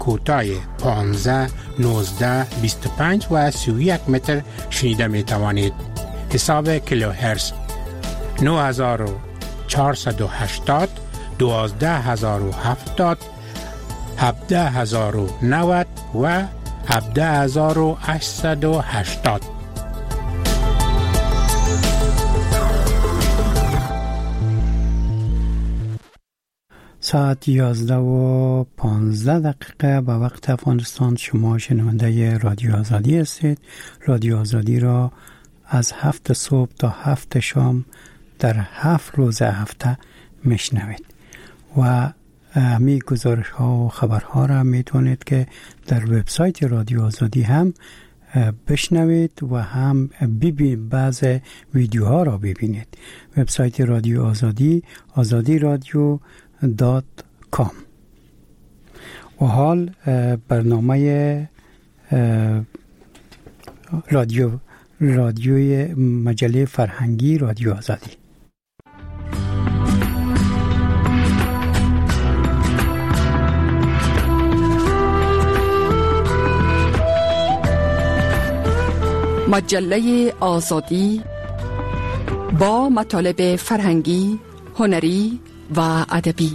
کوتاه 15 19 25 و 31 متر شنیده می توانید. حساب کیلوهرتز 9480 12070 17090 و 17880. ساعت 11:15 به وقت افغانستان. شما شنونده رادیو آزادی هستید. رادیو آزادی را از 7 صبح تا 7 شام در 7 روز هفته میشنوید و همین گزارش ها و خبرها را میتونید که در وبسایت رادیو آزادی هم بشنوید و هم بعض ویدیوها را ببینید. وبسایت رادیو آزادی azadiradio.com. و حال برنامه رادیوی مجله فرهنگی رادیو آزادی. مجله آزادی با مطالب فرهنگی، هنری و ادبی.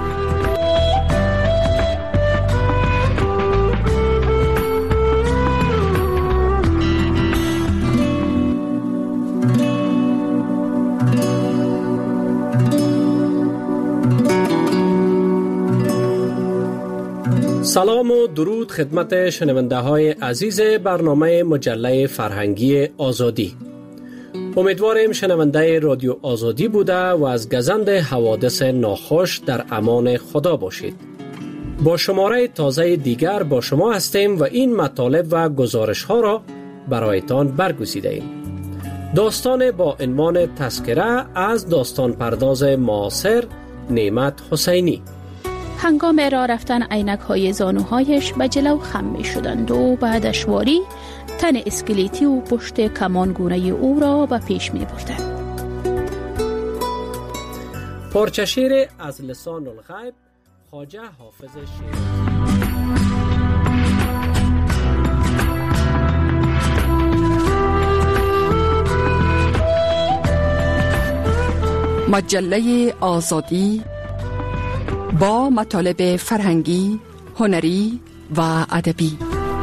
سلام و درود خدمت شنونده های عزیز برنامه مجله فرهنگی آزادی. امیدواریم شنونده رادیو آزادی بوده و از گزند حوادث ناخوش در امان خدا باشید. با شماره تازه دیگر با شما هستیم و این مطالب و گزارش ها را برایتان برگزیده ایم. داستان با عنوان تذکره از داستان پرداز معاصر نعمت حسینی. هنگام راه رفتن عینک‌های زانوهایش به جلو خم می‌شدند و بعد اشواری تن اسکلیتی و پشت کمانگونه او را به پیش می‌بردند. پارچه شعر از لسان الغیب خواجه حافظ شیرازی. مجله آزادی با مطالب فرهنگی، هنری و ادبی.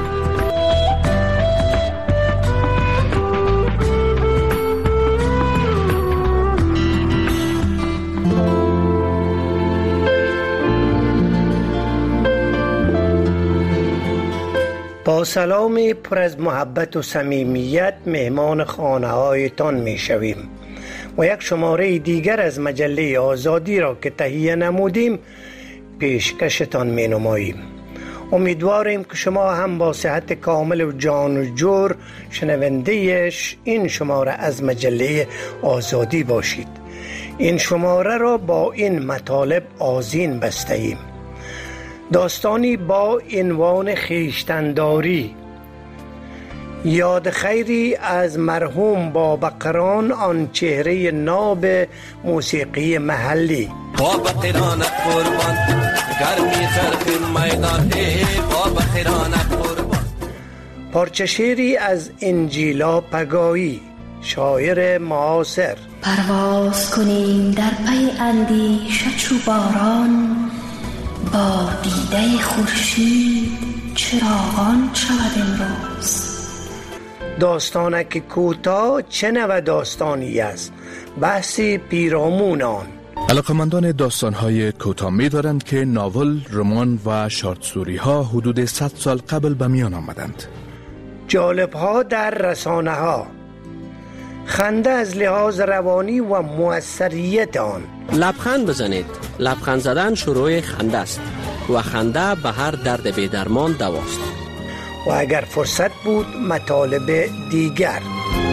با سلامی پر از محبت و صمیمیت مهمان خانه هایتان می شویم و یک شماره دیگر از مجله آزادی را که تهیه نمودیم پیشکشتان می نماییم. امیدواریم که شما هم با صحت کامل و جان و جور شنونده این شماره از مجله آزادی باشید. این شماره را با این مطالب آذین بسته ایم. داستانی با عنوان خویشتن‌داری، یاد خیری از مرحوم بابقران، آن چهره ناب موسیقی محلی. بابقران قربان گرمی طرف میدان، بابقران قربان. پارچه شعری از انجیلا پگاهی، شاعر معاصر. پرواز کنیم در پی اندیشه چو باران، با دیده خورشید چراغان شود امروز. داستانک کوتاه چه نوع داستانی است، بحثی پیرامون آن. علاقمندان داستان‌های کوتاه می‌دارند که ناول، رمان و شارت‌ستوری‌ها حدود 100 سال قبل به میان آمدند. جالب‌ها در رسانه‌ها، خنده از لحاظ روانی و موثریت آن. لبخند بزنید. لبخند زدن شروع خنده است و خنده به هر درد بی‌درمان دواست. و اگر فرصت بود مطالب دیگر.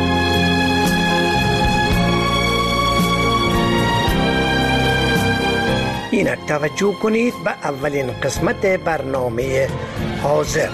اینک توجه کنید به اولین قسمت برنامه حاضر.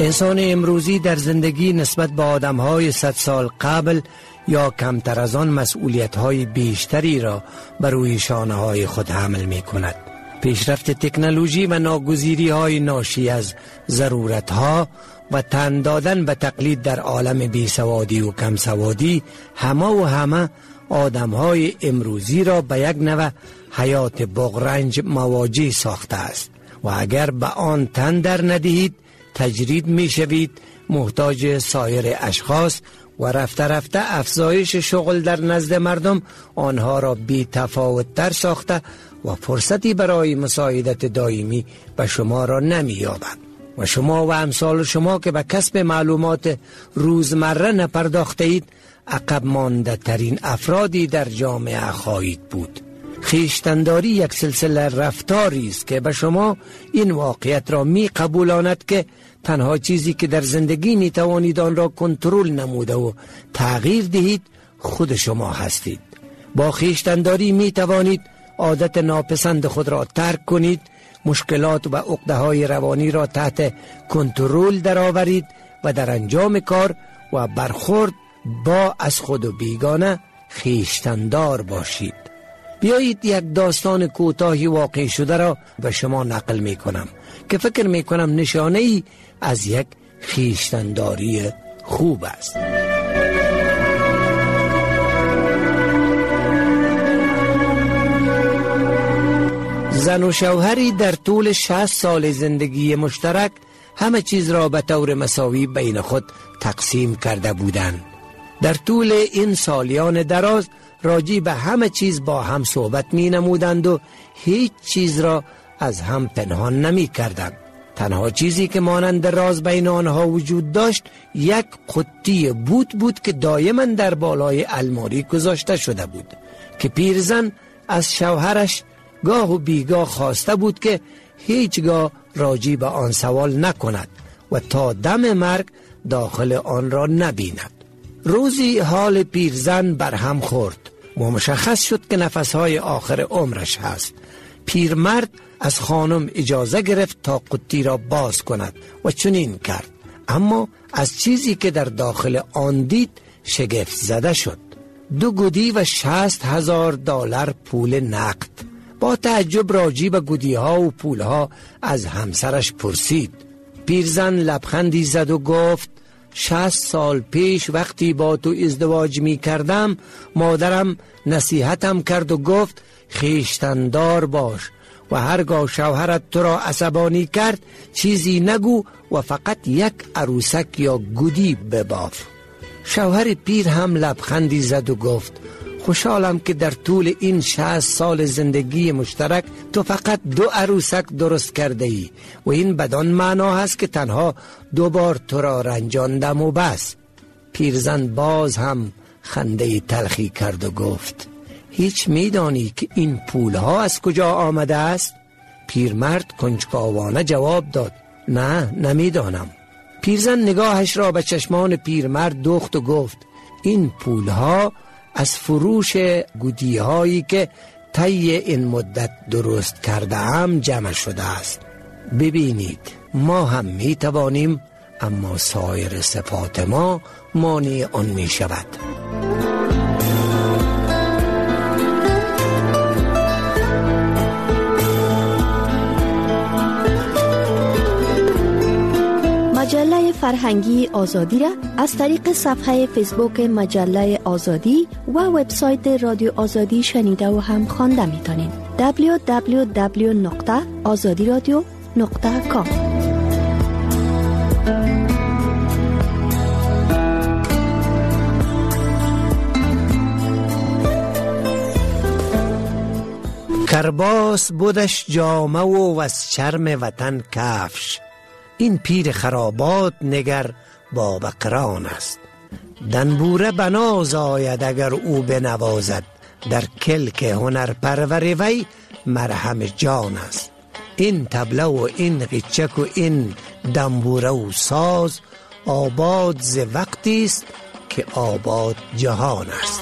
انسان امروزی در زندگی نسبت به آدم‌های 100 سال قبل یا کمتر از آن مسئولیت‌های بیشتری را بر روی شانه‌های خود حمل می‌کند. پیشرفت تکنولوژی و ناگزیری‌های ناشی از ضرورت‌ها و تن دادن به تقلید در عالم بیسوادی و کمسوادی همه آدم‌های امروزی را به یک نوع حیات بغرنج مواجه ساخته است و اگر به آن تن در ندهید تجرید می‌شوید، محتاج سایر اشخاص و رفته رفته افزایش شغل در نزد مردم آنها را بی تفاوت تر ساخته و فرصتی برای مساعدت دائمی به شما را نمی‌یابد و شما و امثال شما که به کسب معلومات روزمره نپرداخته اید عقب مانده ترین افرادی در جامعه خواهید بود. خویشتن‌داری یک سلسله رفتاری است که به شما این واقعیت را می قبولاند که تنها چیزی که در زندگی می توانید آن را کنترل نموده و تغییر دهید خود شما هستید. با خویشتن‌داری می توانید عادت ناپسند خود را ترک کنید، مشکلات و عقده‌های روانی را تحت کنترل درآورید و در انجام کار و برخورد با از خود و بیگانه خویشتن‌دار باشید. بیایید یک داستان کوتاهی واقع شده را به شما نقل می کنم که فکر می کنم نشانه ای از یک خویشتن‌داری خوب است. زن و شوهری در طول 60 سال زندگی مشترک همه چیز را به طور مساوی بین خود تقسیم کرده بودند. در طول این سالیان دراز راجی به همه چیز با هم صحبت می نمودند و هیچ چیز را از هم پنهان نمی کردند. تنها چیزی که مانند راز بین آنها وجود داشت یک قطی بود که دائما در بالای الماری گذاشته شده بود که پیرزن از شوهرش گاه و بیگاه خواسته بود که هیچگاه راجی به آن سوال نکند و تا دم مرگ داخل آن را نبیند. روزی حال پیرزن برهم خورد و مشخص شد که نفسهای آخر عمرش هست. پیرمرد از خانم اجازه گرفت تا قطی را باز کند و چنین کرد، اما از چیزی که در داخل آن دید شگفت زده شد. 2 گودی و $60,000 پول نقد. با تعجب راجی به گودی ها و پول ها از همسرش پرسید. پیرزن لبخندی زد و گفت 60 سال پیش وقتی با تو ازدواج می کردم مادرم نصیحتم کرد و گفت خویشتن‌دار باش و هرگاه شوهرت تو را عصبانی کرد چیزی نگو و فقط یک عروسک یا گودی بباف. شوهر پیر هم لبخندی زد و گفت خوشحالم که در طول این 60 سال زندگی مشترک تو فقط 2 عروسک درست کرده ای و این بدان معنا هست که تنها 2 بار تو را رنجاندم و بس. پیرزن باز هم خنده تلخی کرد و گفت هیچ میدانی که این پولها از کجا آمده است؟ پیرمرد کنجکاوانه جواب داد نه نمیدانم. پیرزن نگاهش را به چشمان پیرمرد دوخت و گفت این پولها از فروش گودی هایی که طی این مدت درست کرده هم جمع شده است. ببینید ما هم می توانیم اما سایر صفات ما مانع آن می شود. مجله فرهنگی آزادی را از طریق صفحه فیسبوک مجله آزادی و وبسایت رادیو آزادی شنیده و هم خوانده میتونید. www.azadiradio.com کرباس بودش جامه و از چرم وطن کفش. این پیر خرابات نگر با بقران است. دنبوره بناز آید اگر او بنوازد، در کلک هنر پرور وی مرهم جان است. این طبله و این قیچک و این دنبوره و ساز آباد ز وقتی است که آباد جهان است.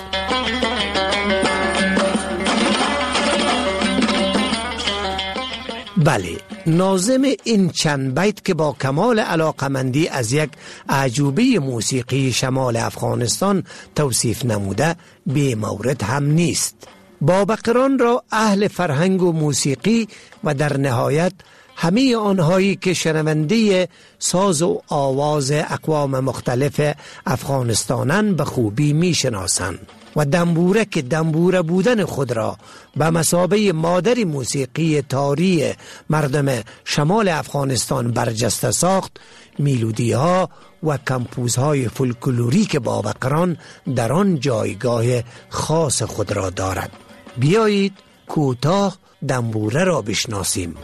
بله، ناظم این چند بیت که با کمال علاقمندی از یک اعجوبه موسیقی شمال افغانستان توصیف نموده بی مورد هم نیست. بابقران را اهل فرهنگ و موسیقی و در نهایت همه آنهایی که شنونده ساز و آواز اقوام مختلف افغانستانن به خوبی می شناسند و دنبوره که دنبوره بودن خود را به مثابه مادر موسیقی تاری مردم شمال افغانستان برجسته ساخت، میلودی ها و کمپوزهای فولکلوریک بابقران در آن جایگاه خاص خود را دارد. بیایید کوتاه دنبوره را بشناسیم.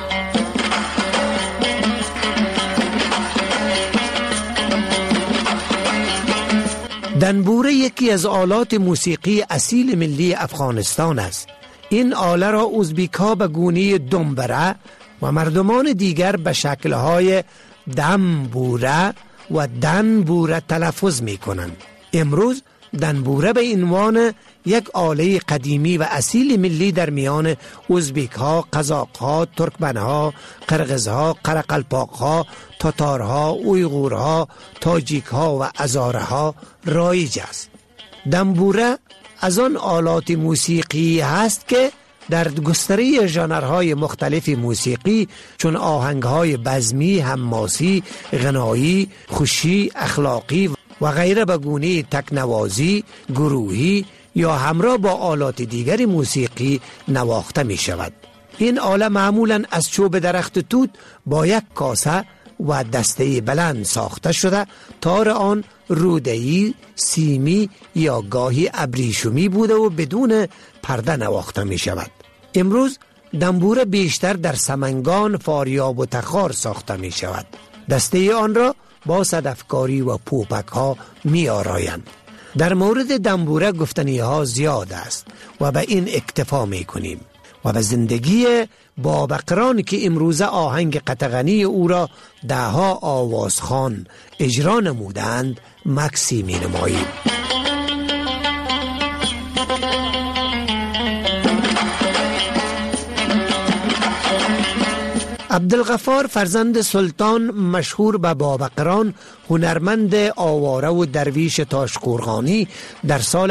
دنبوره یکی از آلات موسیقی اصیل ملی افغانستان است. این آله را ازبیک ها به گونه دنبره و مردمان دیگر به شکلهای دنبوره و دنبوره تلفظ می کنند. امروز دنبوره به عنوان یک آله قدیمی و اصیل ملی در میان ازبیک ها، قزاق ها، ترکمن ها، قرغز ها، قرقلپاق ها، تاتارها، اویغورها، تاجیک ها و ازاره ها رایج است. دنبوره از آن آلات موسیقی هست که در گستره ژانرهای مختلف موسیقی چون آهنگهای بزمی، حماسی، غنایی، خوشی، اخلاقی و غیره به گونه تکنوازی، گروهی یا همراه با آلات دیگر موسیقی نواخته می شود. این آله معمولاً از چوب درخت توت با یک کاسه و دسته بلند ساخته شده، تار آن روده‌ای، سیمی یا گاهی ابریشمی بوده و بدون پرده نواخته می شود. امروز دنبوره بیشتر در سمنگان، فاریاب و تخار ساخته می شود. دسته آن را با صدفکاری و پوپک ها می آرایند. در مورد دنبوره گفتنی ها زیاد است و به این اکتفا می کنیم و به زندگی بابقران که امروزه آهنگ قطغنی او را دهها آوازخوان اجرا نمودند مکسی می نماییم. عبدالغفار فرزند سلطان مشهور به بابقران، هنرمند آواره و درویش تاشقرغانی در سال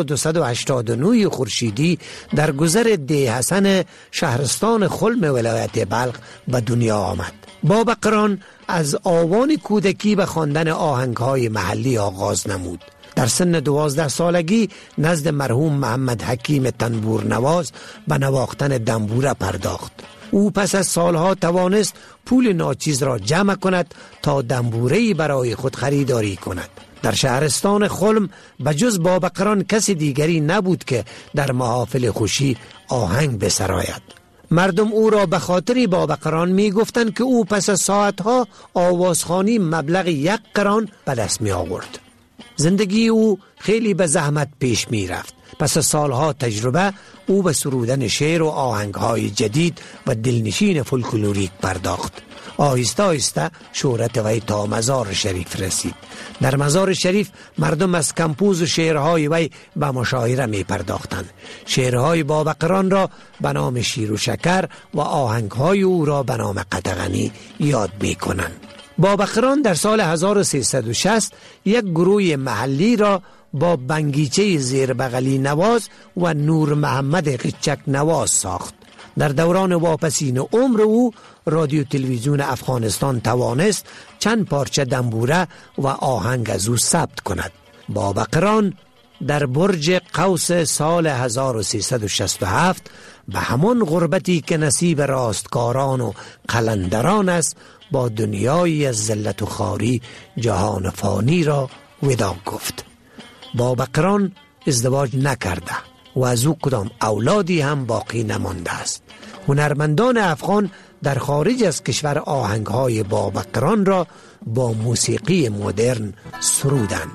1289 خورشیدی در گذر ده حسن شهرستان خلم ولایت بلخ به دنیا آمد. بابقران از آوان کودکی به خواندن آهنگهای محلی آغاز نمود. در سن 12 سالگی نزد مرحوم محمد حکیم تنبور نواز به نواختن دنبوره پرداخت. او پس از سالها توانست پول ناچیز را جمع کند تا دنبوره‌ای برای خود خریداری کند. در شهرستان خلم بجز بابقران کسی دیگری نبود که در محافل خوشی آهنگ بسراید. مردم او را به خاطر بابقران می گفتند که او پس از ساعتها آوازخوانی مبلغ 1 قران به دست می آورد. زندگی او خیلی به زحمت پیش می رفت. پس از سالها تجربه او به سرودن شعر و آهنگهای جدید و دلنشین فولکلوریک پرداخت. آهسته آهسته شهرت وی تا مزار شریف رسید. در مزار شریف مردم از کمپوز و شعرهای وی به مشاهره می پرداختند. شعرهای بابقران را به نام شیر و شکر و آهنگهای او را به نام قطغنی یاد می کنند. بابقران در سال 1360 یک گروه محلی را با بنگیچه زیربغلی نواز و نور محمد قچک نواز ساخت. در دوران واپسین عمر او رادیو تلویزیون افغانستان توانست چند پارچه دنبوره و آهنگ از او ثبت کند. بابقران در برج قوس سال 1367 به همان غربتی که نصیب راستکاران و قلندران است با دنیایی از ذلت و خواری جهان فانی را وداع گفت. بابقران ازدواج نکرده و از او کدام اولادی هم باقی نمانده است. هنرمندان افغان در خارج از کشور آهنگهای بابقران را با موسیقی مدرن سرودند.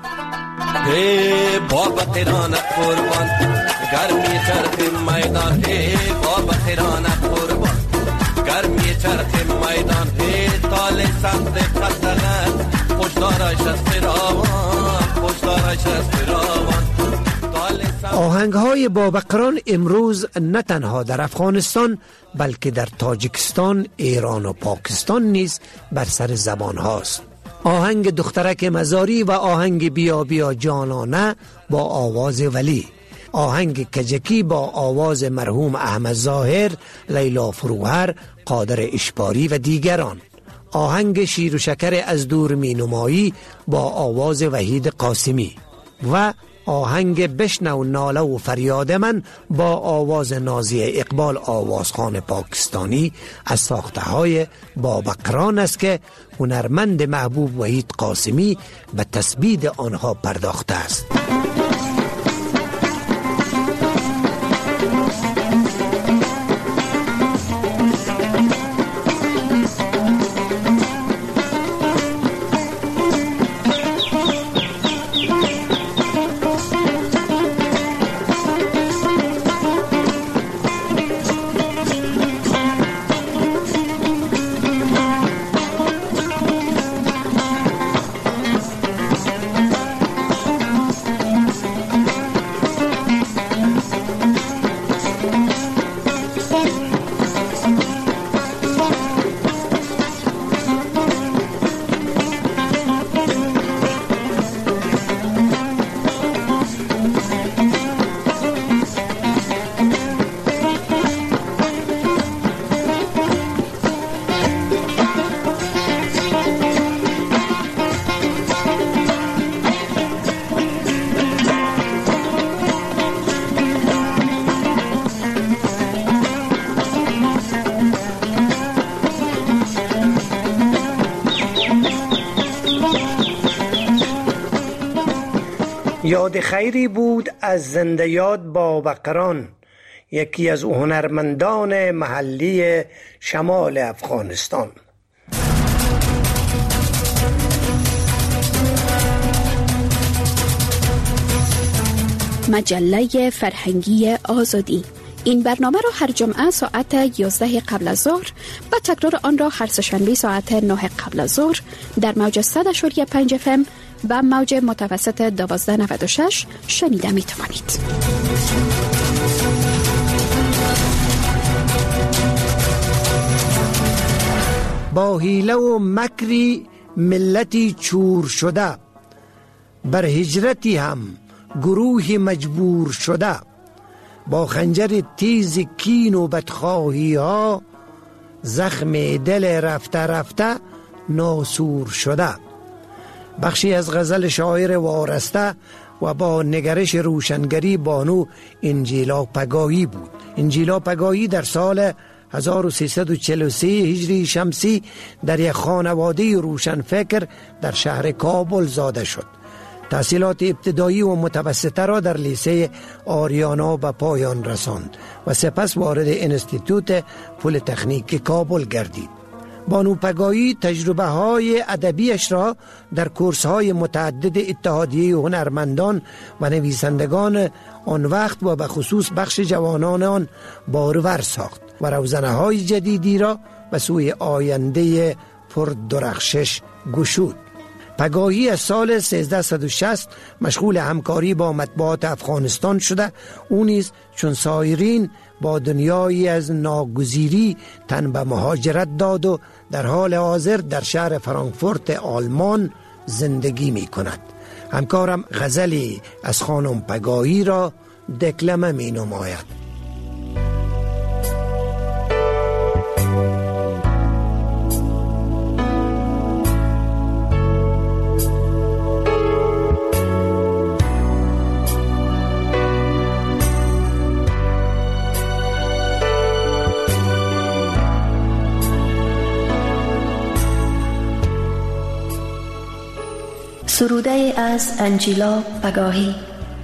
hey بابقران قربان گرمی چرخ میدان hey بابقران قربان گرمی چرخ میدان hey تال سخت قطغن پشتارش از فراوان پشتارش از فراوان. آهنگ‌های بابقران امروز نه تنها در افغانستان بلکه در تاجیکستان، ایران و پاکستان نیز بر سر زبان هاست. آهنگ دخترک مزاری و آهنگ بیا بیا جانانه با آواز ولی، آهنگ کجکی با آواز مرحوم احمد ظاهر، لیلا فروهر، قادر اشباری و دیگران، آهنگ شیر و شکر از دور می نمایی با آواز وحید قاسمی و آهنگ بشنو ناله و فریاد من با آواز نازی اقبال آوازخوان پاکستانی از ساخته های بابقران است که هنرمند محبوب وحید قاسمی به تثبیت آنها پرداخته است. یاد خیری بود از زنده یاد بابقران، یکی از هنرمندان محلی شمال افغانستان. مجله فرهنگی آزادی. این برنامه را هر جمعه ساعت 11 قبل از ظهر و تکرار آن را هر سه‌شنبه ساعت 9 قبل از ظهر در موج 100.5 FM و موج متوسط 1296 شنیده می توانید. با حیله و مکری ملتی چور شده، بر هجرتی هم گروهی مجبور شده، با خنجر تیز کین و بدخواهی ها زخم دل رفته رفته ناسور شده. بخشی از غزل شاعر وارسته و با نگرش روشنگری بانو انجیلا پگاهی بود. انجیلا پگاهی در سال 1343 هجری شمسی در یک خانواده روشنفکر در شهر کابل زاده شد. تحصیلات ابتدایی و متوسطه را در لیسه آریانا به پایان رساند و سپس وارد انستیتوت پلی‌تکنیک کابل گردید. بانو پگاهی تجربه های ادبیش را در کورس های متعدد اتحادیه هنرمندان و نویسندگان آن وقت و به خصوص بخش جوانان آن بارور ساخت و روزنه های جدیدی را به سوی آینده پر درخشش گشود. پگاهی از سال 1360 مشغول همکاری با مطبوعات افغانستان شده. او نیز چون سایرین با دنیایی از ناگزیری تن به مهاجرت داد و در حال حاضر در شهر فرانکفورت آلمان زندگی می کند. همکارم غزلی از خانم پگاهی را دکلمه می نماید. سروده از انجیلا پگاهی.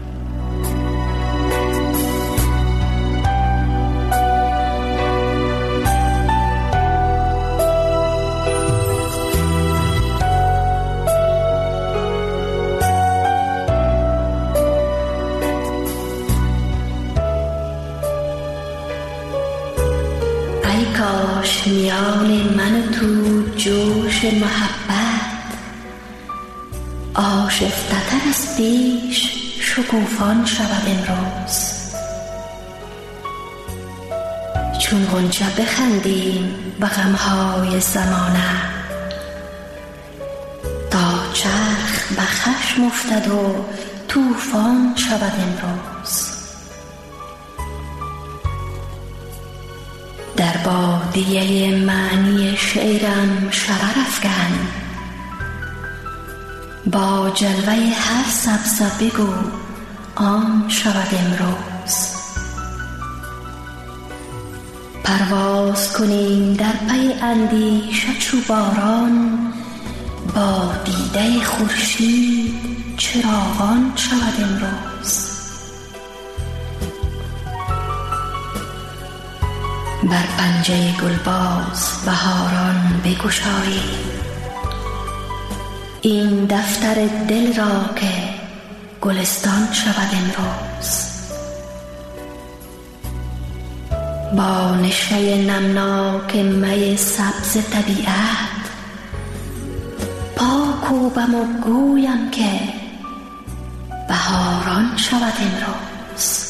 ای کاش میان من و تو جوش محبت آشفته تر از پیش شکوفان شود امروز. چون غنچه بخندیم به غمهای زمانه، تا چرخ به خشم افتد و طوفان شود امروز. در بادیه معنی شعرم شرر افکن، با جلوه هر سبزه بگو آن شود امروز. پرواز کنیم در پی اندیشه چو باران، با دیده خورشید چراغان شود امروز. بر پنجه گلباز بهاران بگشایید، این دفتر دل را که گلستان شود امروز. با نشأه نمناک می سبز طبیعت، پا کوبم و گویم که بهاران شود امروز.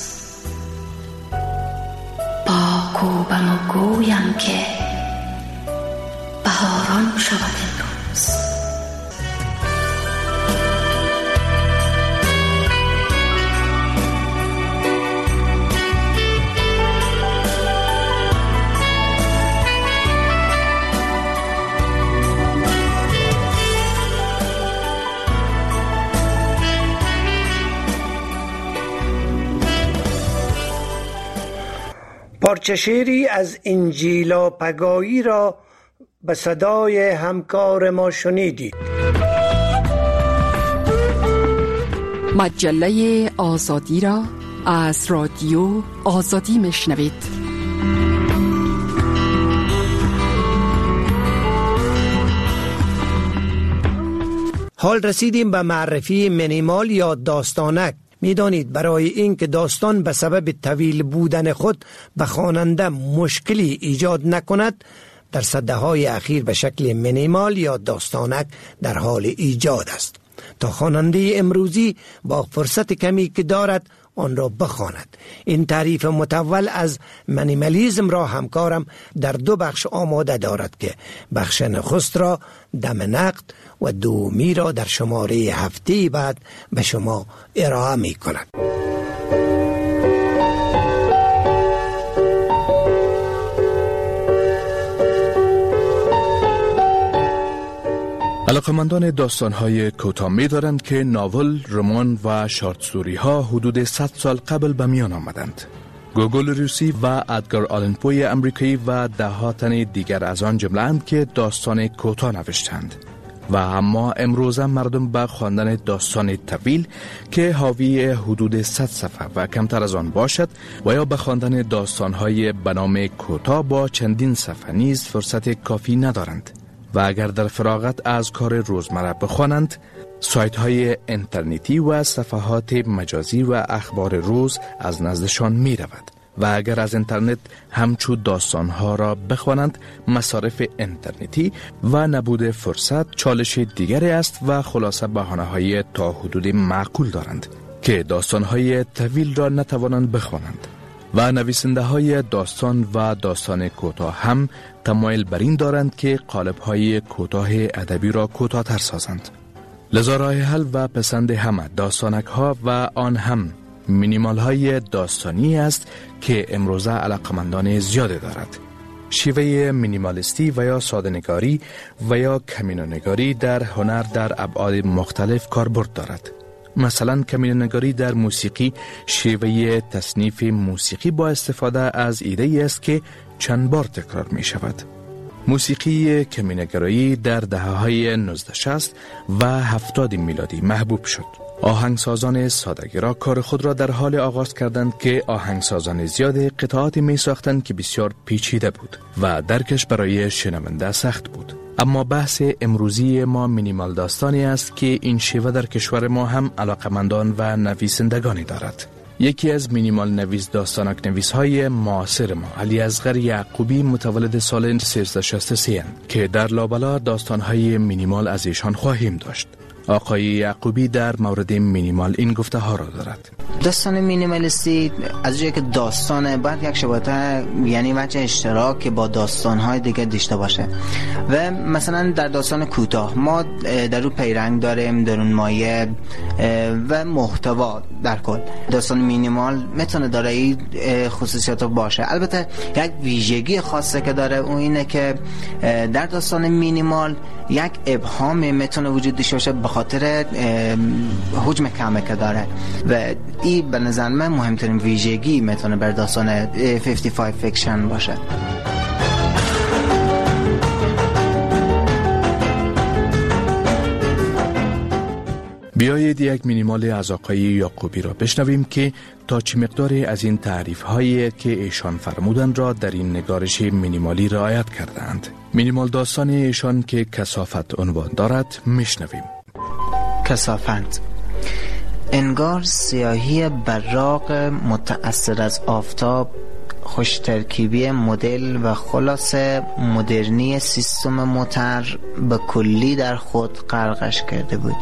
پا کوبم و گویم که بهاران شود امروز. پارچه شعری از انجیلا پگایی را به صدای همکار ما شنیدید. مجله آزادی را از رادیو آزادی میشنوید. حال رسیدیم به معرفی مینیمال یا داستانک. میدانید برای اینکه داستان به سبب طویل بودن خود به خواننده مشکلی ایجاد نکند، در سده‌های اخیر به شکل مینیمال یا داستانک در حال ایجاد است تا خواننده امروزی با فرصت کمی که دارد آن را بخواند. این تعریف متول از مینیمالیسم را همکارم در 2 بخش آماده دارد که بخش نخست را دم نقد و دومی را در شماره هفته بعد به شما ارائه می کند. علاقمندان داستان‌های کوتاه می‌دارند که ناول، رمان و شارت‌ستوری‌ها حدود 100 سال قبل به میان آمدند. گوگل روسی و ادگار آلن پوی امریکایی و ده‌ها تن دیگر از آن جمله‌اند که داستان کوتاه نوشتند. و اما امروزه مردم به خواندن داستان طویل که حاوی حدود 100 صفحه و کمتر از آن باشد و یا به خواندن داستان‌های به نام کوتاه با چندین صفحه نیز فرصت کافی ندارند و اگر در فراغت از کار روزمره بخوانند، سایت‌های اینترنتی و صفحات مجازی و اخبار روز از نزدشان می رود و اگر از اینترنت همچو داستانها را بخوانند، مصارف اینترنتی و نبود فرصت چالش دیگری است و خلاصه بهانه‌های تا حدود معقول دارند که داستانهای طویل را نتوانند بخوانند و نویسنده های داستان و داستان کوتاه هم تمایل بر این دارند که قالب‌های کوتاه ادبی را کوتاه‌تر سازند. لذا راه حل و پسند همه داستانک ها و آن هم مینیمال های داستانی است که امروزه علاقمندان زیاده دارد. شیوه مینیمالیستی و یا ساده‌نگاری و یا کمینه‌نگاری در هنر در ابعاد مختلف کاربرد دارد. مثلا کمینه‌نگاری در موسیقی شیوه تصنیف موسیقی با استفاده از ایده است که چند بار تکرار می شود. موسیقی کمینه‌گرایی در دهه‌های 1960 و 70 میلادی محبوب شد. آهنگسازان ساده‌گرا کار خود را در حال آغاز کردند که آهنگسازان زیاد قطعات می ساختند که بسیار پیچیده بود و درکش برای شنونده سخت بود. اما بحث امروزی ما مینیمال داستانی است که این شیوه در کشور ما هم علاقمندان و نویسندگانی دارد. یکی از مینیمال نویس داستانک نویس های معاصر ما، علی اصغر یعقوبی، متولد سال 1363 که در لابلا داستان های مینیمال از ایشان خواهیم داشت. آقای یعقوبی در مورد مینیمال این گفته ها را دارد. داستان مینیمالیستی از جایی که داستانه باید یک شباهت یعنی وجه اشتراک با داستان‌های دیگه داشته باشه و مثلا در داستان کوتاه ما در رو پیرنگ داریم، درون مایه و محتوا. در کل داستان مینیمال میتونه داره خصوصیات باشه. البته یک ویژگی خاصه که داره اون اینه که در داستان مینیمال یک ابهام میتونه وجود داشته باشه به خاطر حجم کمه که داره و این به نظر من مهمترین ویژگی میتونه بر داستان 55 فیکشن باشه. بیایید یک مینیمال از آقای یعقوبی را بشنویم که تا چه مقداری از این تعریف هایی که ایشان فرمودند را در این نگارش مینیمالی رعایت کردند. مینیمال داستان ایشان که کثافت عنوان دارد میشنویم. کثافت انگار سیاهی براق متأثر از آفتاب، خوش ترکیبی مدل و خلاصه مدرنی سیستم موتر به کلی در خود غرقش کرده بود.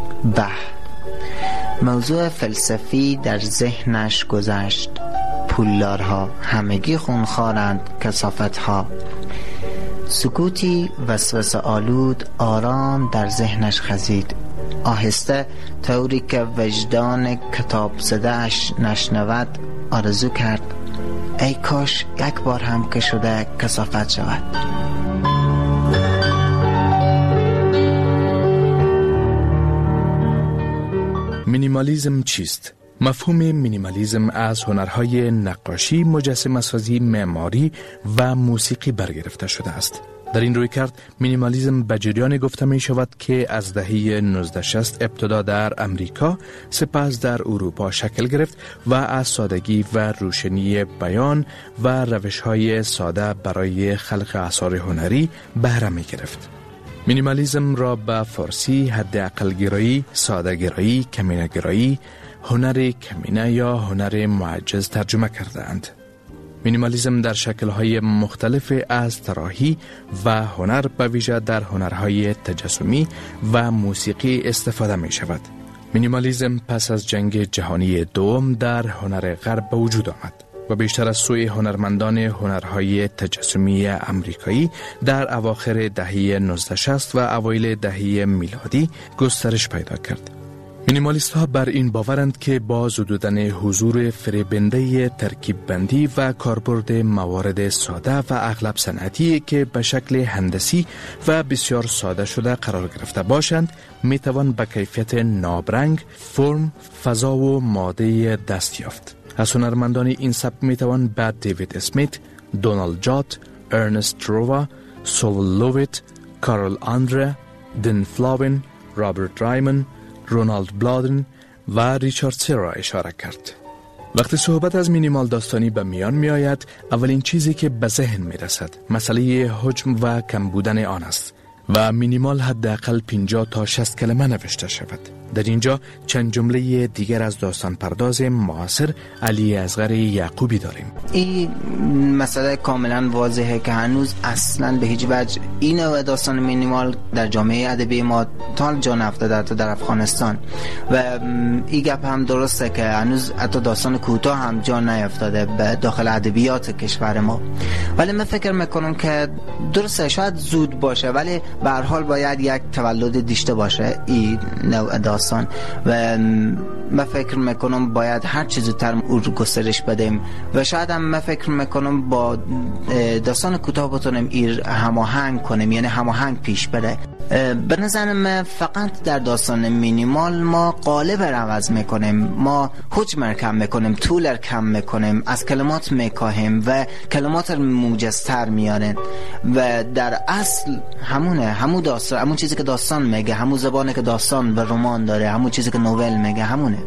موضوع فلسفی در ذهنش گذشت. پولدارها همگی خونخوارند، کثافتها. سکوتی وسوسه آلود آرام در ذهنش خزید. آهسته طوری که وجدان کتاب زدهش نشنود آرزو کرد ای کاش یک بار هم که شده کثافت شود. مینیمالیزم چیست؟ مفهوم مینیمالیزم از هنرهای نقاشی، مجسمه سازی، معماری و موسیقی برگرفته شده است. در این رویکرد مینیمالیزم به جریان گفته می شود که از دهه 1960 ابتدا در امریکا سپس در اروپا شکل گرفت و از سادگی و روشنی بیان و روش‌های ساده برای خلق آثار هنری بهره می گرفت. مینیمالیزم را به فارسی حداقل گرایی، ساده گرایی، کمینه گرایی، هنر کمینه یا هنر معجز ترجمه کردند. مینیمالیزم در شکل‌های مختلف از طراحی و هنر به ویژه در هنرهای تجسمی و موسیقی استفاده می شود. مینیمالیزم پس از جنگ جهانی دوم در هنر غرب به وجود آمد و بیشتر از سوی هنرمندان هنرهای تجسمی امریکایی در اواخر دهه 1960 و اوایل دهه میلادی گسترش پیدا کرد. مینیمالیست ها بر این باورند که با زدودن حضور فریبنده ترکیب بندی و کاربرد موارد ساده و اغلب صنعتی که به شکل هندسی و بسیار ساده شده قرار گرفته باشند می توان به کیفیت نابرنگ، فرم، فضا و ماده دست یافت. از هنرمندان این سبک می توان به دیوید اسمیت، دونالد جات، ارنست روا، سول لویت، کارل آندره، دن فلاوین، رابرت رایمن، رونالد بلادن و ریچارد سرا اشاره کرد. وقتی صحبت از مینیمال داستانی به میان می آید، اولین چیزی که به ذهن می رسد مسئله حجم و کم بودن آن است و مینیمال حداقل 50 تا 60 کلمه نوشته شود. در اینجا چند جمله دیگر از داستان پرداز معاصر علی اصغر یعقوبی داریم. این مسئله کاملا واضحه که هنوز اصلا به هیچ وجه این نوع داستان مینیمال در جامعه ادبی ما تا جا نیفتاده در افغانستان و این گپ هم درسته که هنوز حتی داستان کوتاه هم جا نیفتاده به داخل ادبیات کشور ما. ولی من فکر میکنم که درسته شاید زود باشه ولی به هر حال باید یک تولد داشته باشه این نوع داستان و من فکر میکنم باید هر چیز زودتر او رو گسترش بدیم و شاید هم من فکر میکنم با داستان کوتاه بتونیم این هماهنگ کنیم، یعنی هماهنگ پیش بره. به نظر من فقط در داستان مینیمال ما قالب رو عوض میکنیم، ما حجم رو کم میکنیم، طول رو کم میکنیم، از کلمات میکاهیم و کلمات رو موجزتر میارن و در اصل همون داستان، همون چیزی که داستان میگه، همون زبانی که داستان به رمان داره، همون چیزی که نوول میگه همونه.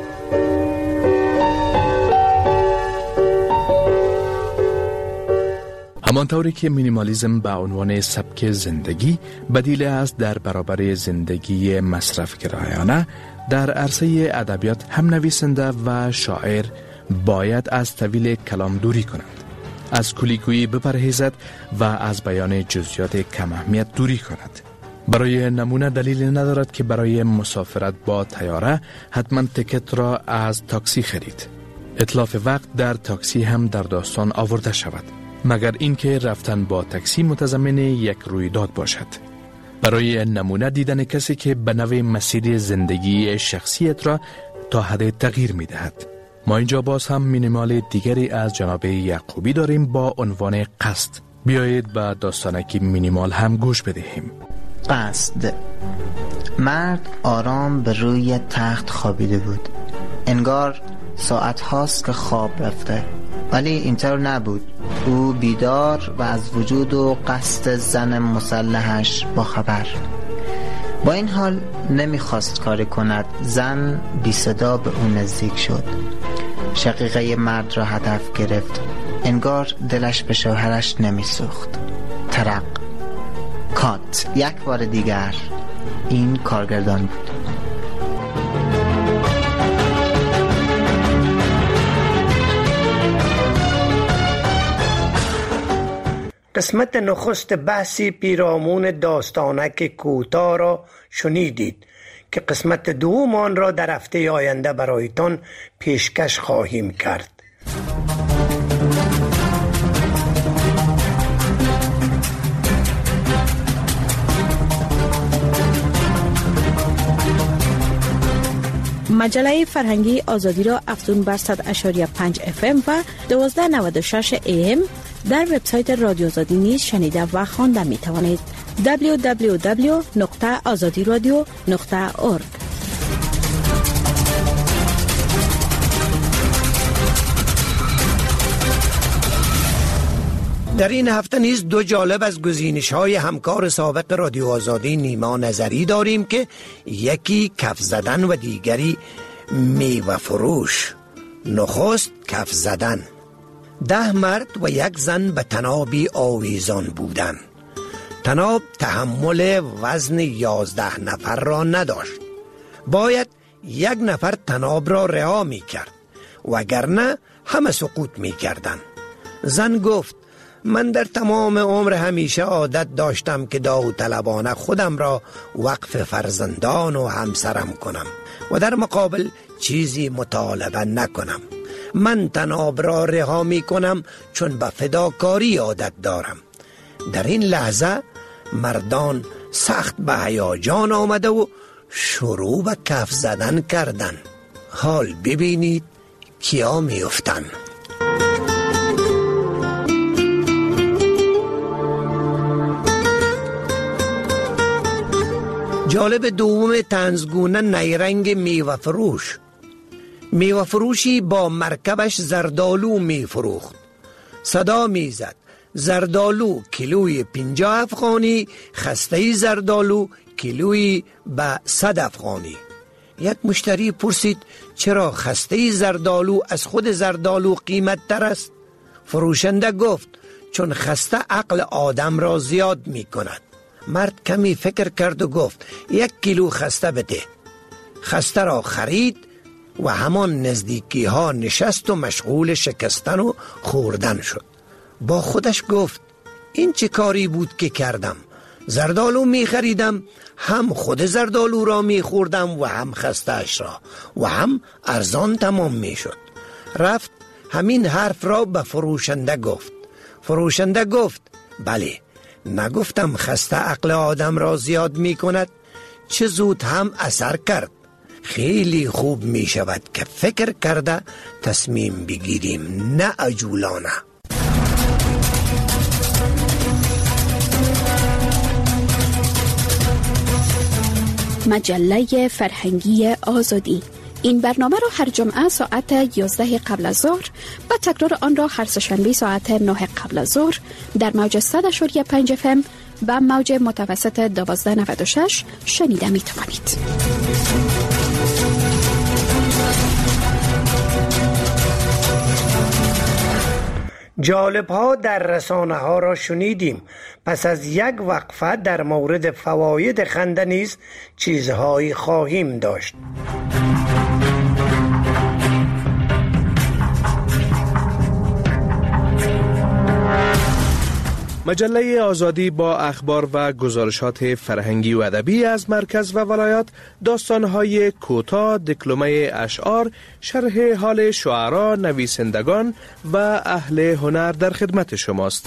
همانطوری که مینیمالیزم به عنوان سبک زندگی بدیل است در برابر زندگی مصرف‌گرایانه، در عرصه ادبیات هم نویسنده و شاعر باید از طویل کلام دوری کنند، از کلیگویی بپرهیزد و از بیان جزئیات کم اهمیت دوری کند. برای نمونه دلیلی ندارد که برای مسافرت با طیاره حتما تکت را از تاکسی خرید. اتلاف وقت در تاکسی هم در داستان آورده شود، مگر اینکه رفتن با تاکسی متضمن یک رویداد باشد. برای نمونه دیدن کسی که به نوع مسیر زندگی شخصیت را تا حد تغییر می دهد. ما اینجا باز هم مینیمال دیگری از جناب یعقوبی داریم با عنوان قصد. بیایید به داستانکی مینیمال هم گوش بدهیم. قصد. مرد آرام به روی تخت خوابیده بود. انگار ساعت هاست که خواب رفته، ولی اینطور نبود. او بیدار و از وجود و قصد زن مسلحش با خبر. با این حال نمیخواست کاری کند. زن بی صدا به او نزدیک شد. شقیقه مرد را هدف گرفت. انگار دلش به شوهرش نمیسوخت. ترق. کات. یک بار دیگر. این کارگردان بود. قسمت نخست بحثی پیرامون داستانک کوتاه را شنیدید که قسمت دوم آن را در هفته آینده برایتان پیشکش خواهیم کرد. مجله فرهنگی آزادی را افزون بر 100.5 FM و 1296 AM در وبسایت رادیو آزادی نیز شنیده و خوانده می توانید. www.azadiradio.org. در این هفته نیز دو جالب از گزینش‌های همکار سابق رادیو آزادی نیما نظری داریم که یکی کف زدن و دیگری میوه فروش. نخست کف زدن. 10 مرد و یک زن به طنابی آویزان بودند. طناب تحمل وزن 11 نفر را نداشت. باید یک نفر طناب را رها می کرد، وگرنه همه سقوط می کردند. زن گفت من در تمام عمر همیشه عادت داشتم که داوطلبانه خودم را وقف فرزندان و همسرم کنم و در مقابل چیزی مطالبه نکنم. من طناب را رها می کنم چون به فداکاری عادت دارم. در این لحظه مردان سخت به هیجان آمده و شروع به کف زدن کردن. حال ببینید کیا می افتن. جالب دوم طنزگونه نیرنگ میوه فروش. میوه فروشی با مرکبش زردالو می فروخت. صدا می زد زردالو کیلوی 50 افغانی، خسته زردالو کیلوی به 100 افغانی. یک مشتری پرسید چرا خسته زردالو از خود زردالو قیمت تر است؟ فروشنده گفت چون خسته عقل آدم را زیاد می کند. مرد کمی فکر کرد و گفت 1 کیلو خسته بده. خسته را خرید و همان نزدیکی ها نشست و مشغول شکستن و خوردن شد. با خودش گفت این چه کاری بود که کردم؟ زردالو می خریدم، هم خود زردالو را می خوردم و هم خسته‌اش را و هم ارزان تمام می شد. رفت همین حرف را به فروشنده گفت. فروشنده گفت بله، نگفتم خسته عقل آدم را زیاد می کند؟ چه زود هم اثر کرد. خیلی خوب می شود که فکر کرده تصمیم بگیریم، نه عجولانه. مجله فرهنگی آزادی. این برنامه را هر جمعه ساعت 11 قبل از ظهر و تکرار آن را هر سه‌شنبه ساعت 9 قبل از ظهر در موج 100.5 FM و موج متوسط 1296 شنیده می توانید. جالب ها در رسانه ها را شنیدیم. پس از یک وقفه در مورد فواید خنده نیز چیزهایی خواهیم داشت. مجله آزادی با اخبار و گزارشات فرهنگی و ادبی از مرکز و ولایات، داستان‌های کوتاه، دکلمه اشعار، شرح حال شعرا، نویسندگان و اهل هنر در خدمت شماست.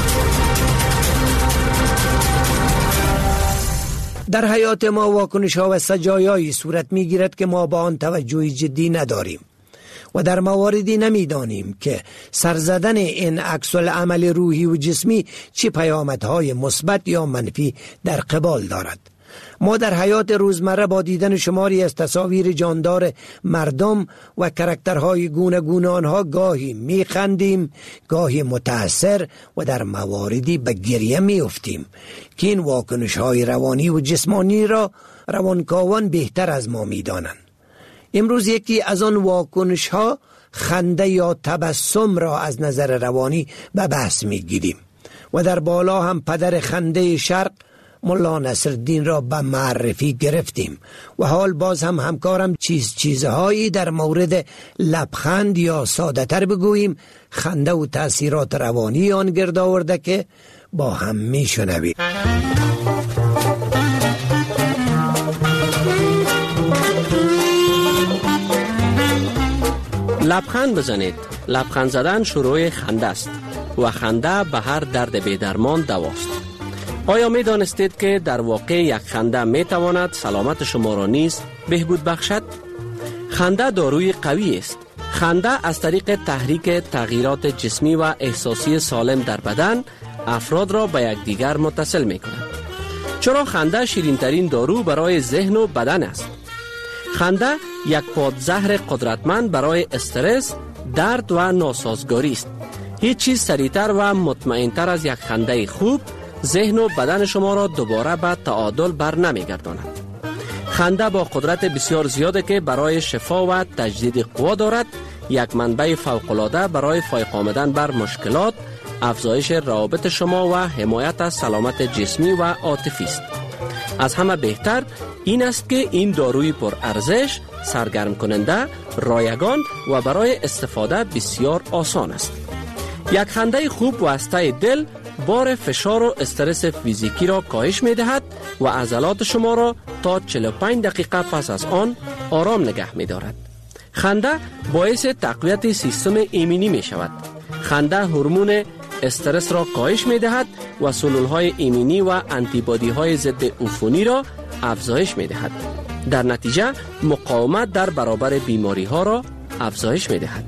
در حیات ما واکنش ها و سجایایی صورت می گیرد که ما با آن توجه جدی نداریم و در مواردی نمیدانیم که سرزدن این عکس العمل روحی و جسمی چه پیامدهای مثبت یا منفی در قبال دارد. ما در حیات روزمره با دیدن شماری از تصاویر جاندار مردم و کرکترهای گونه آنها گاهی میخندیم، گاهی متاثر و در مواردی به گریه میافتیم که این واکنش‌های روانی و جسمانی را روانکاوان بهتر از ما میدانند. امروز یکی از آن واکنش‌ها خنده یا تبسم را از نظر روانی به بحث میگیریم و در بالا هم پدر خنده شرق مولا نصرالدین را به معرفی گرفتیم و حال باز هم همکارم چیزهایی در مورد لبخند یا ساده تر بگوییم خنده و تأثیرات روانی آن گرد آورده که با هم میشنویم. لبخند بزنید. لبخند زدن شروع خنده است و خنده به هر درد بی‌درمان دواست. آیا می دانستید که در واقع یک خنده می تواند سلامت شما را نیز بهبود بخشد؟ خنده داروی قوی است. خنده از طریق تحریک تغییرات جسمی و احساسی سالم در بدن افراد را به یکدیگر متصل می کند. چرا خنده شیرین ترین دارو برای ذهن و بدن است؟ خنده یک پادزهر قدرتمند برای استرس، درد و ناسازگاری است. هیچ چیز سریعتر و مطمئنتر از یک خنده خوب ذهن و بدن شما را دوباره به تعادل بر نمیگرداند. خنده با قدرت بسیار زیاده که برای شفا و تجدید قوا دارد، یک منبع فوق‌العاده برای فایق آمدن بر مشکلات، افزایش روابط شما و حمایت از سلامت جسمی و عاطفی است. از همه بهتر این است که این داروی پر ارزش، سرگرم کننده، رایگان و برای استفاده بسیار آسان است. یک خنده خوب واسطه دل بار فشار و استرس فیزیکی را کاهش می دهد و عضلات شما را تا 45 دقیقه پس از آن آرام نگه می دارد. خنده باعث تقویت سیستم ایمنی می شود. خنده هورمون استرس را کاهش می دهد و سلولهای ایمنی و آنتیبادی های ضد عفونی را افزایش می دهد. در نتیجه مقاومت در برابر بیماری ها را افزایش می دهد.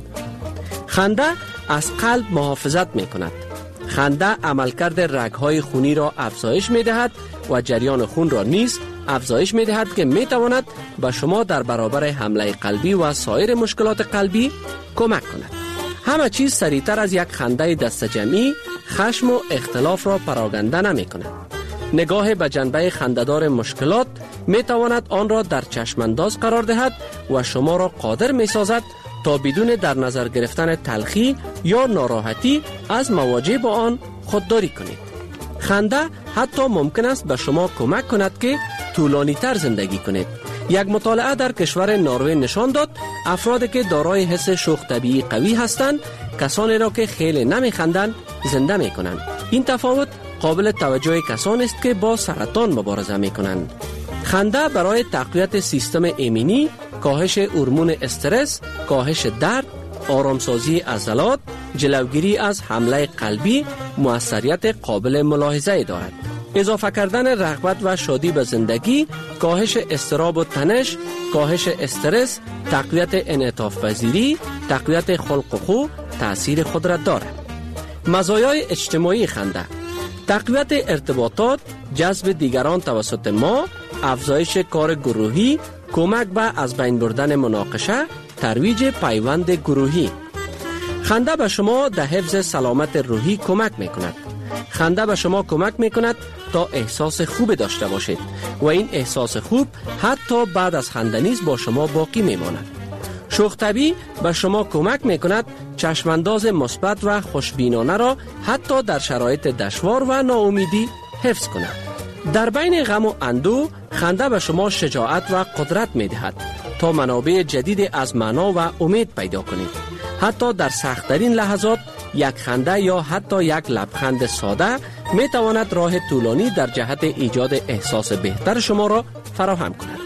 خنده از قلب محافظت می کند. خنده عملکرد رگ‌های خونی را افزایش می‌دهد و جریان خون را نیز افزایش می‌دهد که می‌تواند به شما در برابر حمله قلبی و سایر مشکلات قلبی کمک کند. همه چیز سریعتر از یک خنده دستجمعی خشم و اختلاف را پراکنده نمی‌کند. نگاه به جنبه خنده‌دار مشکلات می‌تواند آن را در چشمانداز قرار دهد و شما را قادر می‌سازد تا بدون در نظر گرفتن تلخی یا ناراحتی از مواجه با آن خودداری کنید. خنده حتی ممکن است به شما کمک کند که طولانی تر زندگی کنید. یک مطالعه در کشور نروژ نشان داد افرادی که دارای حس شوخ طبیعی قوی هستند کسانی را که خیلی نمیخندند زنده میکنند. این تفاوت قابل توجه کسانی است که با سرطان مبارزه میکنند. خنده برای تقویت سیستم ایمنی، کاهش هورمون استرس، کاهش درد، آرامسازی عضلات، جلوگیری از حمله قلبی موثریت قابل ملاحظه دارد. اضافه کردن رغبت و شادی به زندگی، کاهش اضطراب و تنش، کاهش استرس، تقویت انعطاف پذیری، تقویت خلق و خو تأثیر خود را دارد. مزایای اجتماعی خنده: تقویت ارتباطات، جذب دیگران توسط ما، افزایش کار گروهی، کمک به از بین بردن مناقشه، ترویج پیوند گروهی. خنده به شما در حفظ سلامت روحی کمک میکند. خنده به شما کمک میکند تا احساس خوب داشته باشید و این احساس خوب حتی بعد از خنده نیز با شما باقی میماند. شوخ طبعی به شما کمک میکند چشمانداز مثبت و خوشبینانه را حتی در شرایط دشوار و ناامیدی حفظ کند. در بین غم و اندوه خنده به شما شجاعت و قدرت میدهد تا منابع جدید از معنا و امید پیدا کنید. حتی در سخت‌ترین لحظات یک خنده یا حتی یک لبخند ساده می تواند راه طولانی در جهت ایجاد احساس بهتر شما را فراهم کند.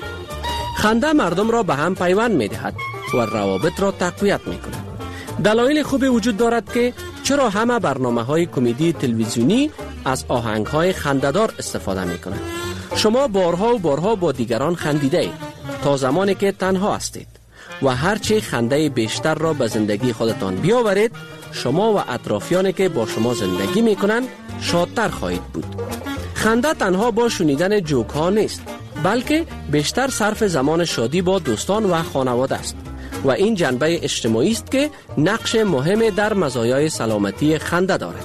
خنده مردم را به هم پیوند می دهد و روابط را تقویت می کند. دلایل خوبی وجود دارد که چرا همه برنامه‌های کمدی تلویزیونی از آهنگ‌های خنده‌دار استفاده می کنند. شما بارها و بارها با دیگران خندیده اید تا زمانی که تنها هستید و هرچی خنده بیشتر را به زندگی خودتان بیاورید، شما و اطرافیانی که با شما زندگی می کنند شادتر خواهید بود. خنده تنها با شنیدن جوک ها نیست، بلکه بیشتر صرف زمان شادی با دوستان و خانواده است و این جنبه اجتماعی است که نقش مهمی در مزایای سلامتی خنده دارد.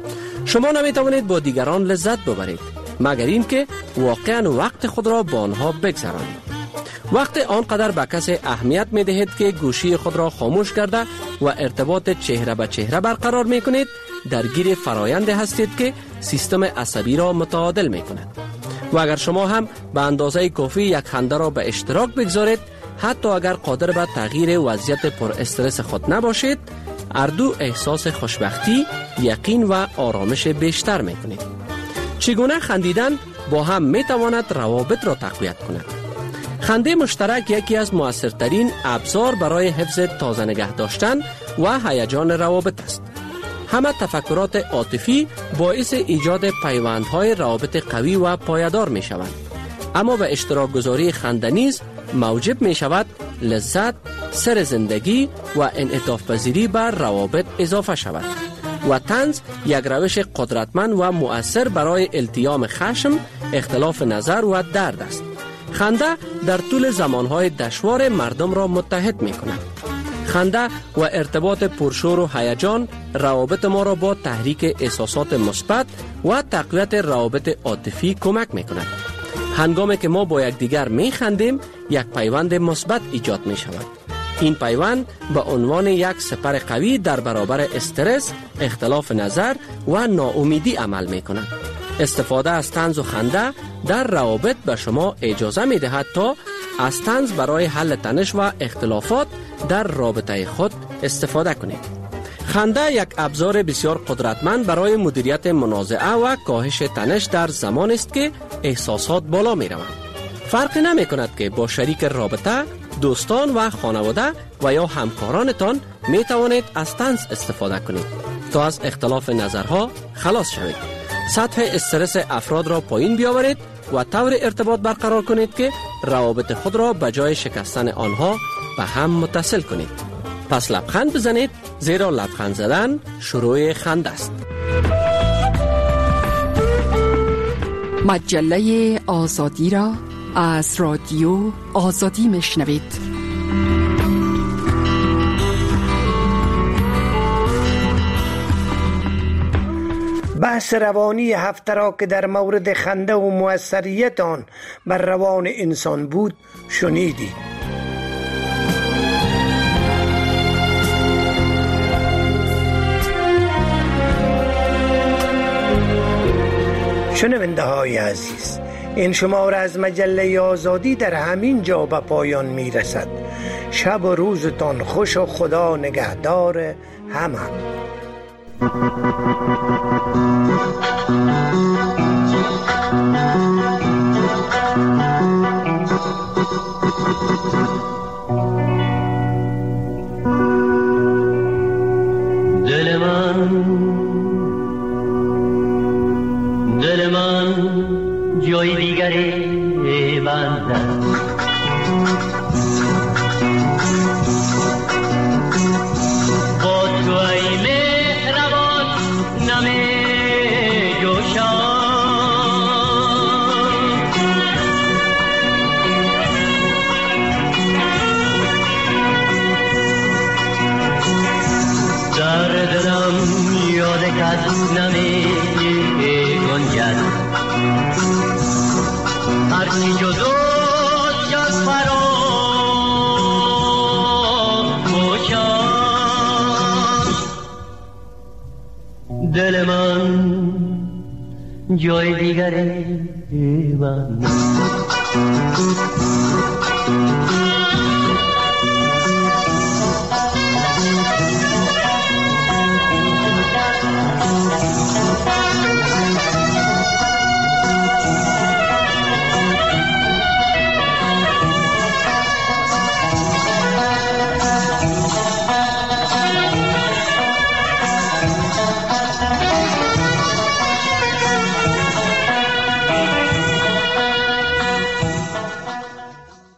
شما نمی توانید با دیگران لذت ببرید مگر اینکه واقعا وقت خود را با آنها بگذرانید. وقت آنقدر به کسی اهمیت می دهید که گوشی خود را خاموش کرده و ارتباط چهره به چهره برقرار می کنید، درگیر فرایند هستید که سیستم عصبی را متعادل می کند. و اگر شما هم به اندازه کافی یک خنده را به اشتراک بگذارید، حتی اگر قادر به تغییر وضعیت پر استرس خود نباشید، هر دو احساس خوشبختی، یقین و آرامش بیشتر می کنید. چگونه خندیدن با هم می تواند روابط را تقویت کند؟ خنده مشترک یکی از مؤثرترین ابزار برای حفظ تازه نگه داشتن و هیجان روابط است. همه تفکرات عاطفی باعث ایجاد پیوندهای روابط قوی و پایدار می شوند، اما به اشتراک گذاری خنده نیز موجب می شود لذت، سر زندگی و انعطاف پذیری بر روابط اضافه شود و طنز یک روش قدرتمند و مؤثر برای التیام خشم، اختلاف نظر و درد است. خنده در طول زمانهای دشوار مردم را متحد می کند. خنده و ارتباط پرشور و هیجان روابط ما را با تحریک احساسات مثبت و تقویت روابط عاطفی کمک می کند. هنگامی که ما با یکدیگر می خندیم، یک پیوند مثبت ایجاد می شود. این پیوند به عنوان یک سپر قوی در برابر استرس، اختلاف نظر و ناامیدی عمل می کند. استفاده از طنز و خنده در روابط به شما اجازه می دهد تا از طنز برای حل تنش و اختلافات در رابطه خود استفاده کنید. خنده یک ابزار بسیار قدرتمند برای مدیریت منازعه و کاهش تنش در زمان است که احساسات بالا می روند. فرقی نمی کند که با شریک رابطه، دوستان و خانواده و یا همکارانتان می توانید از طنز استفاده کنید تا از اختلاف نظرها خلاص شوید. سطح استرس افراد را پایین بیاورید و طور ارتباط برقرار کنید که روابط خود را به جای شکستن آنها به هم متصل کنید. پس لبخند بزنید، زیرا لبخند زدن شروع خنده است. مجله آزادی را از رادیو آزادی میشنوید. بحث روانی هفته را که در مورد خنده و مؤثریت آن بر روان انسان بود شنیدید. شنونده های عزیز، این شماره از مجله آزادی در همین جا به پایان می رسد. شب و روزتان خوش و خدا نگهدار همه. دل من جای دیگری بنده، با تو ای مهربان نمی جوشم. در دلم یاد کس نمی گنجد، هرچی جزو جز فراموشم. دل من جای دیگری بنده.